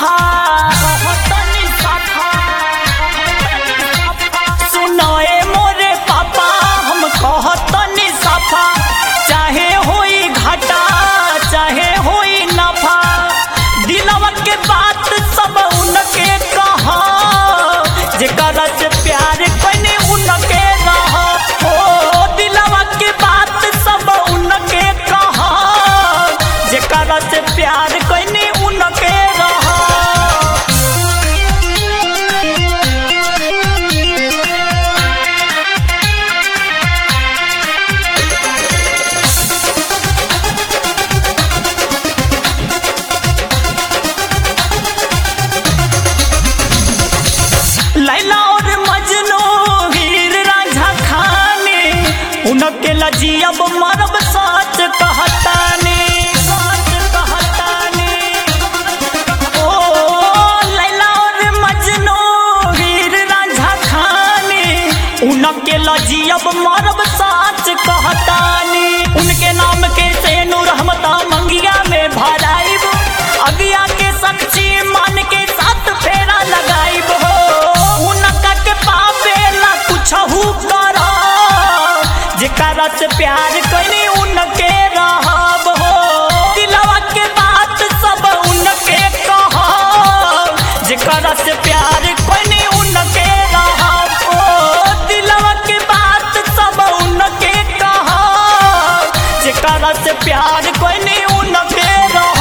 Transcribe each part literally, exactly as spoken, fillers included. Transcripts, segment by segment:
साफा कहतनी साफा सुनाए मोरे पापा हम कहतनी साफा चाहे होई घाटा चाहे होई नफा दिलवा के बात सब उनके कहा जेकरा से प्यार कने उनके रहा ओ दिलवा के बात सब उनके कहा जेकरा से प्यार कने उनके रहा लैला और मजनू हीर रांझा खाने उनके लजियब मरब साच कहताने साच कहताने ओ लैला और मजनू हीर रांझा खाने उनके लजियब मरब साच कहताने उनके नाम के सेनूर रहमता मंगिया में भराइब अगिया के सच्ची मान के साथ फेरा लगाइब हो उनका के पावेला कुछ हु करा जेकरा से प्यार कइनी उनके रहब हो दिलवा के बात सब उनके कहा जेकरा से प्यार कइनी उनके रहब ओ दिलवा के बात सब उनके कहा जेकरा से प्यार कइनी उनके रहब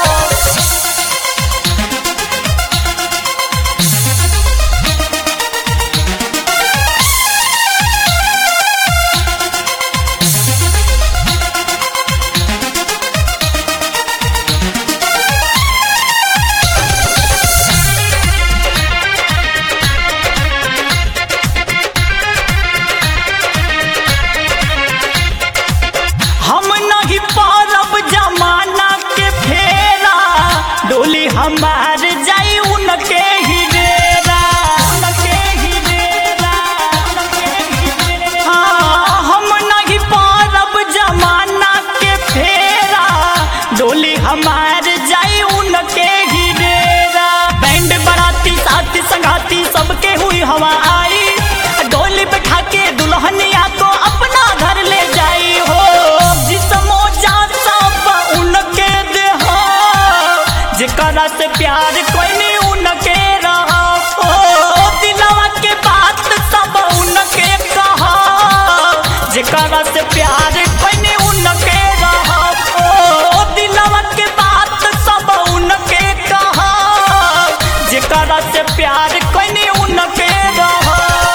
हम नहीं पारब जमाना के फेरा डोली हमार जाई उनके ही डेरा उनके ही डेरा हाँ हम नहीं पारब जमाना के फेरा डोली हमार जाई उनके ही डेरा बैंड बराती साथी संगाती सबके हुई हवा आई डोली बैठा के दुल्हनिया को अपना घर ले जाई हो जेकरा से प्यार कइनी उनके रहा ओ दिलवा के बात सब उनके कहा जेकरा से प्यार कइनी उनके रहा ओ दिलवा के बात सब उनके कहा जेकरा से प्यार कइनी उनके रहा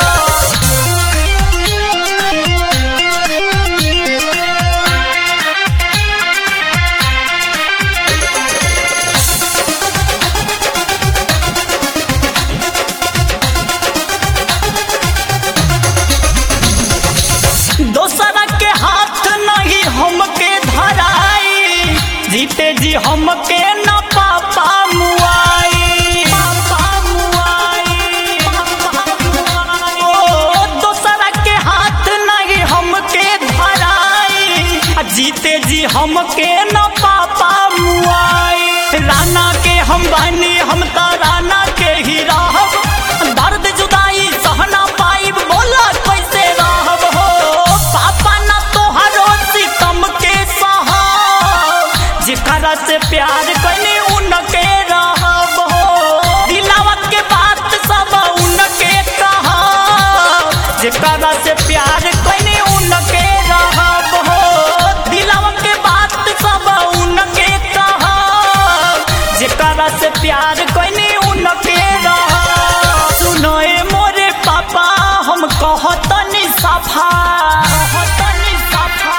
दोसरा के हाथ नहीं हमके धराई जीते जी हमके न पापा मुआई पापा मुआई ओ दोसरा के हाथ नहीं हमके धराई जीते जी हमके न पापा मुआई राना के हम बनी हम तो राना के ही रहब दर्द जुदाई सहना पाइब बोला कैसे रहब हो पापा ना तोहरो सितम के सहा जेकरा से प्यार कइनी उनके रहब हो दिलवा के बात सब उनके कहा जेकरा से प्यार कइनी उनके रहब हो दिलवा के बात सब उनके कहा जेकरा से प्यार कइनी उनके रहब सुनाए मोरे पापा हम कहतनी साफा कहतनी साफा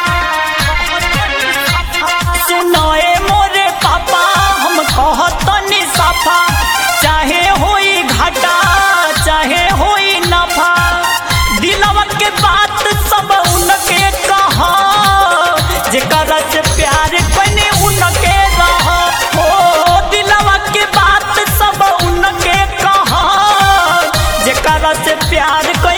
सुनाए मोरे पापा हम कहतनी साफा चाहे होई घाटा चाहे होई नफा दिलवा के बात सब उनके कहा जेकरा से प्यार कइनी उनके रहा ओ दिलवा के बात सब उनके कहा जेकरा से प्यार